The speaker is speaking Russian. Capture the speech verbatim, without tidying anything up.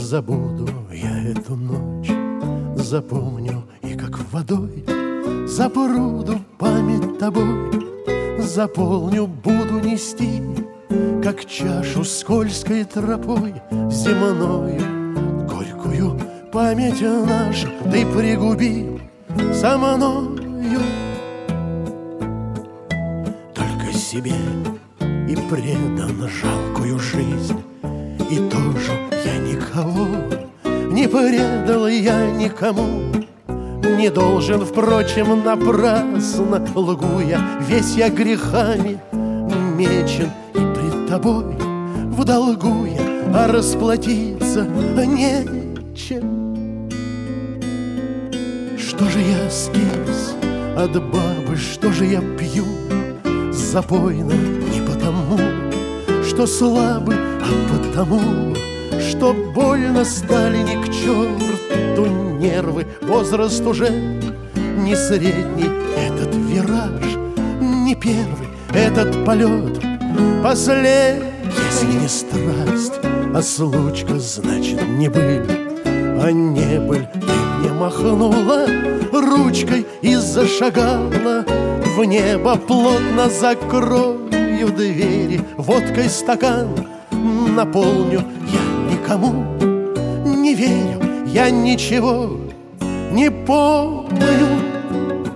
забуду я эту ночь, запомню и как водой запруду память тобой, заполню, буду нести, как чашу скользкой тропой земною, горькую память нашу ты пригуби со мною. Только себе и предан жалкую жизнь, и тоже я никого не предал я никому. Не должен, впрочем, напрасно лгу я, весь я грехами мечен, и пред тобой в долгу я, а расплатиться нечем. Что же я скис от бабы, что же я пью запойно не потому, что слабый, а потому, что больно стали ни к черту нервы. Возраст уже не средний, этот вираж не первый, этот полет последний. Если не страсть, а случка, значит не быль, а не быль. Ты мне махнула ручкой и зашагала в небо. Плотно закрою двери, водкой стакан наполню. Я никому не верю, я ничего не помню.